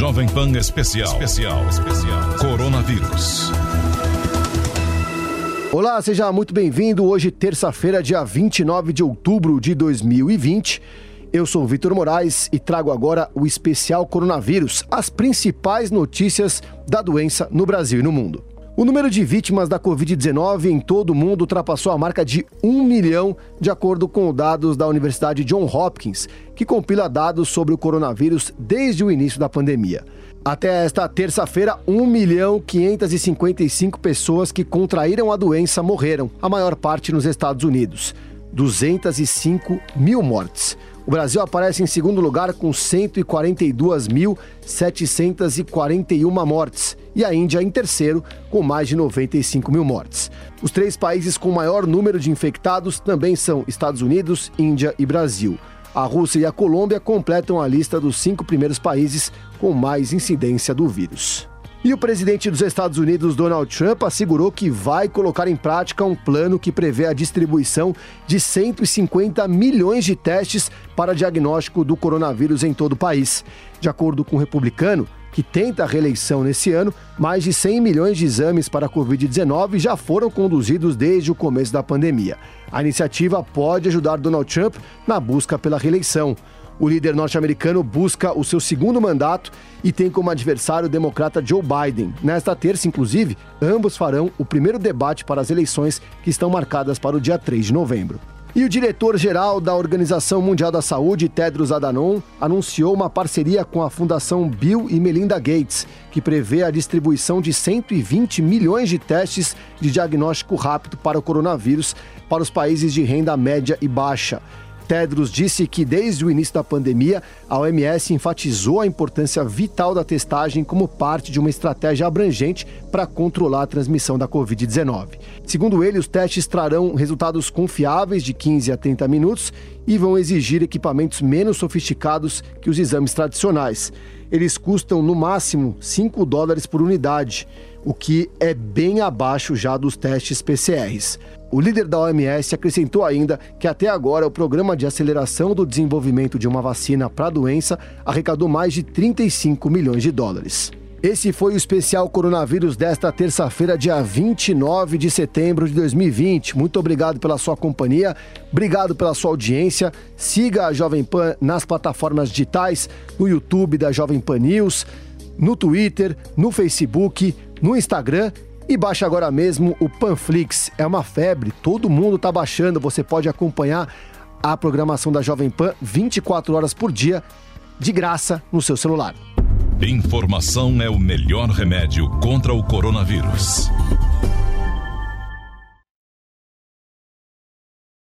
Jovem Pan Especial. Coronavírus. Olá, seja muito bem-vindo. Hoje, terça-feira, dia 29 de outubro de 2020. Eu sou o Vitor Moraes e trago agora o especial Coronavírus, as principais notícias da doença no Brasil e no mundo. O número de vítimas da Covid-19 em todo o mundo ultrapassou a marca de 1 milhão, de acordo com dados da Universidade Johns Hopkins, que compila dados sobre o coronavírus desde o início da pandemia. Até esta terça-feira, 1.555.000 pessoas que contraíram a doença morreram, a maior parte nos Estados Unidos. 205.000 mortes. O Brasil aparece em segundo lugar com 142.741 mortes e a Índia em terceiro com mais de 95.000 mortes. Os três países com maior número de infectados também são Estados Unidos, Índia e Brasil. A Rússia e a Colômbia completam a lista dos 5 primeiros países com mais incidência do vírus. E o presidente dos Estados Unidos, Donald Trump, assegurou que vai colocar em prática um plano que prevê a distribuição de 150 milhões de testes para diagnóstico do coronavírus em todo o país. De acordo com o republicano, que tenta a reeleição nesse ano, mais de 100 milhões de exames para a Covid-19 já foram conduzidos desde o começo da pandemia. A iniciativa pode ajudar Donald Trump na busca pela reeleição. O líder norte-americano busca o seu segundo mandato e tem como adversário o democrata Joe Biden. Nesta terça, inclusive, ambos farão o primeiro debate para as eleições que estão marcadas para o dia 3 de novembro. E o diretor-geral da Organização Mundial da Saúde, Tedros Adhanom, anunciou uma parceria com a Fundação Bill e Melinda Gates, que prevê a distribuição de 120 milhões de testes de diagnóstico rápido para o coronavírus para os países de renda média e baixa. Tedros disse que desde o início da pandemia, a OMS enfatizou a importância vital da testagem como parte de uma estratégia abrangente para controlar a transmissão da Covid-19. Segundo ele, os testes trarão resultados confiáveis de 15 a 30 minutos e vão exigir equipamentos menos sofisticados que os exames tradicionais. Eles custam no máximo $5 por unidade, o que é bem abaixo já dos testes PCRs. O líder da OMS acrescentou ainda que até agora o Programa de Aceleração do Desenvolvimento de uma Vacina para a Doença arrecadou mais de $35 milhões. Esse foi o especial Coronavírus desta terça-feira, dia 29 de setembro de 2020. Muito obrigado pela sua companhia, obrigado pela sua audiência. Siga a Jovem Pan nas plataformas digitais, no YouTube da Jovem Pan News, no Twitter, no Facebook, no Instagram. E baixe agora mesmo o Panflix, é uma febre, todo mundo está baixando, você pode acompanhar a programação da Jovem Pan 24 horas por dia, de graça no seu celular. Informação é o melhor remédio contra o coronavírus.